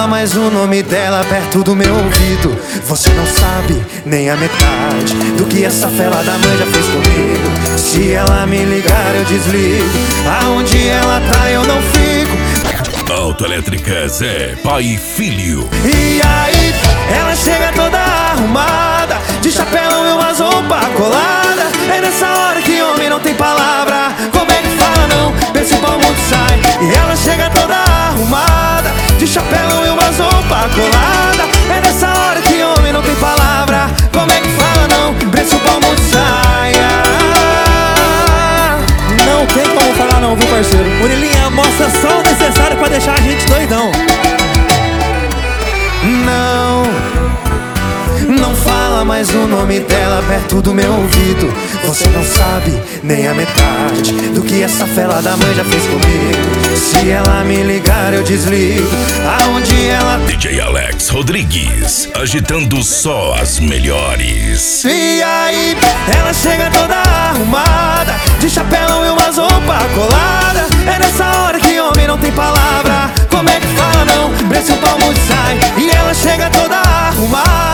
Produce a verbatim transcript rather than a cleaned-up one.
fala mais o nome dela perto do meu ouvido. Você não sabe nem a metade do que essa fela da mãe já fez comigo. Se ela me ligar eu desligo, aonde ela tá eu não fico. Autoelétricas é pai e filho. E aí, ela chega toda arrumada, de chapéu e umas roupas coladas. É nessa hora que homem não tem palavra. Como é que fala não? Pensa o mundo sai. E ela chega toda arrumada, de chapéu e umas roupas coladas. É nessa hora que homem não tem palavra. Como é que fala não? Pensa o mundo sai. Não tem como falar não, viu, parceiro? Murilinha mostra só o necessário pra deixar a gente doidão. Não, não fala mais o nome dela perto do meu ouvido. Você não sabe nem a metade do que essa fela da mãe já fez comigo. Se ela me ligar eu desligo, aonde ela... D J Alex Rodrigues, agitando só as melhores. E aí, ela chega toda arrumada, de chapéu e umas roupas coladas. É nessa hora que homem não tem palavra. Como é que fala não? Preço o palmo sai. E ela chega toda arrumada,